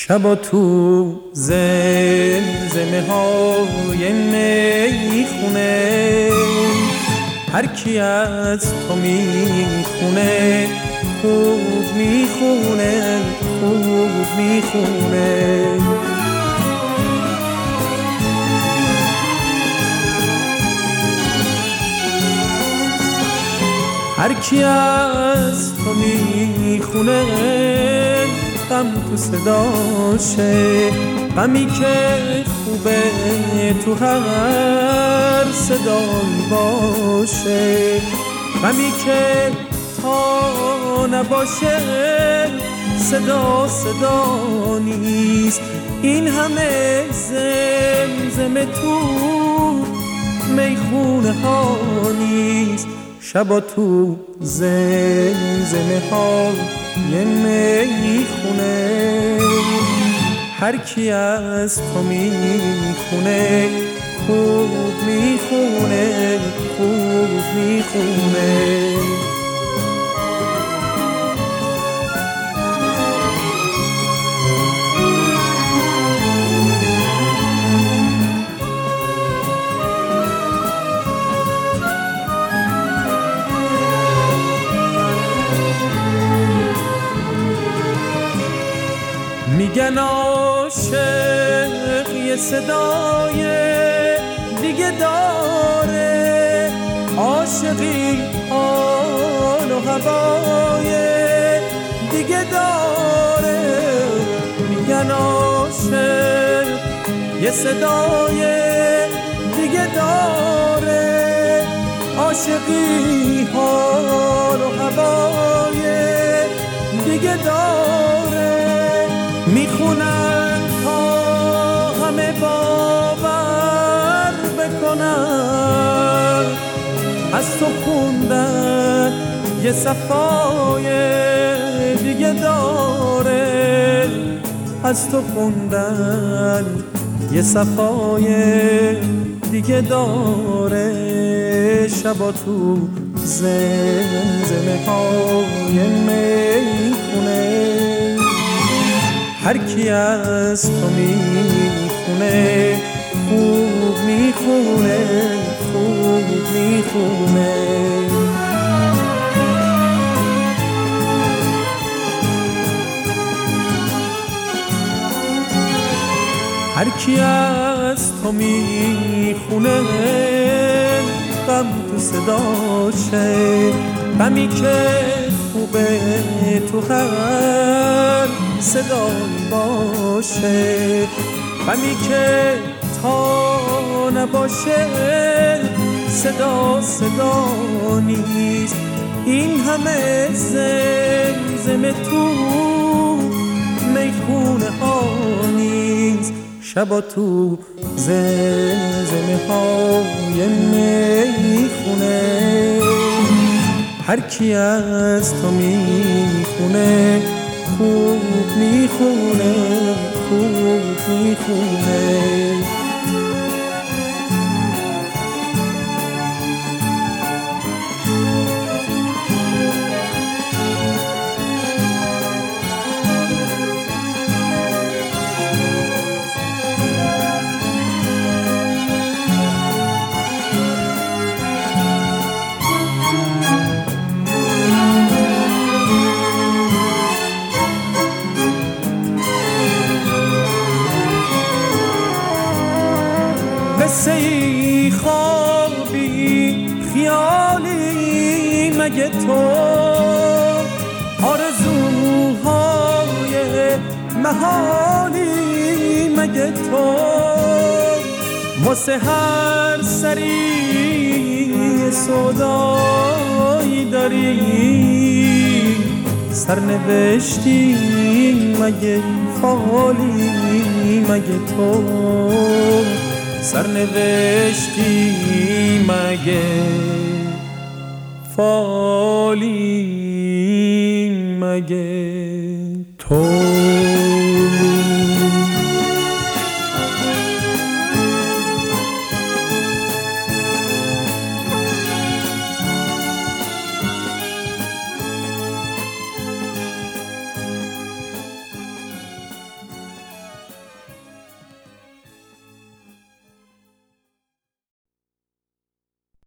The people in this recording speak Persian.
شبا تو زمزمه های میخونه، هر کی از تو میخونه خوب میخونه، خوب میخونه. هر کی از تو میخونه غم تو صداشه، غمی که خوبه تو هر صدایی باشه، غمی که تا نباشه صدا نیست. این همه زمزمه تو میخونه ها نیست. شبا تو زمزمه ها یه میخونه، هر کی از تو میخونه خوب میخونه، خوب میخونه. میگن عاشق یه صدای دیگه داره، عاشقی حال و هوای دیگه داره. میگن عاشق یه صدای دیگه داره، عاشقی حال و هوای دیگه داره. میخونن تا همه باور بکنن، از تو خوندن یه صفای دیگه داره، از تو خوندن یه صفای دیگه داره. شبا تو زمزمه های میخونه، هر کی از تو میخونه خوب میخونه، خوب میخونه. هر کی از تو میخونه غم تو صداشه، غمی که خوبه تو هر صدایی باشه، غمی که تا نباشه صدا نیست. این همه زمزمه تو میخونه ها نیست. شبا تو زمزمه های میخونه، هر کی از تو میخونه خوب میخونه، خوب میخونه. قصه ای خوابی خیالی مگه تو، آرزوهای محالی مگه تو، واسه هر سری سودایی داری، سرنوشتی مگه فالی مگه تو، سرنوشتی مگه فالی مگه تو.